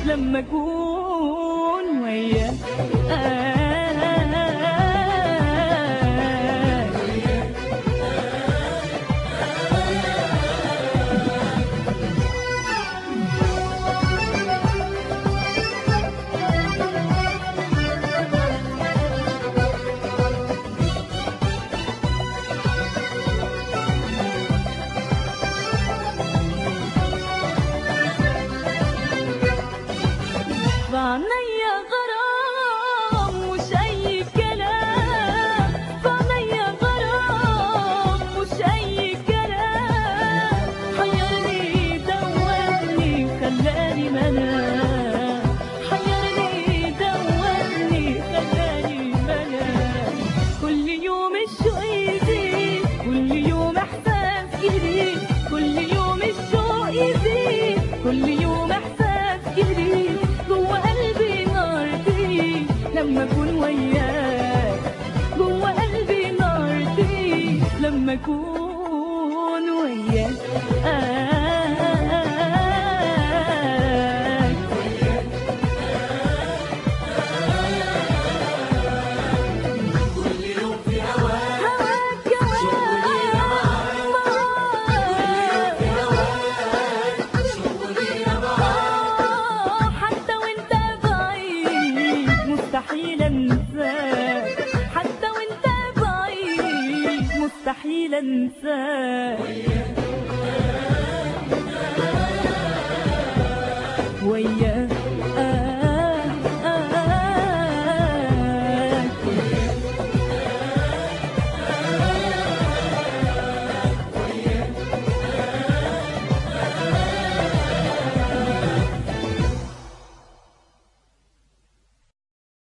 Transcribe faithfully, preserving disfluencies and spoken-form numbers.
لما اكون وياك. فعنيا غرام مش أي كلام، فعنيا غرام مش أي كلام، حيرني دوبني خلاني منام، حيرني دوبني خلاني منام. كل يوم الشوق يزيد، كل يوم إحساس جديد، كل يوم الشوق يزيد، كل يوم إحساس جديد. جوا قلبي نار تقيل لما اكون وياك، جوا قلبي نار تقيل لما اكون وياك. كل يوم في هواك، هواك شغلي معاك، كل يوم في هواك، شغلي معاك. حتى وانت بعيد مستحيل انساك، حتى وانت بعيد مستحيل انساك. وياك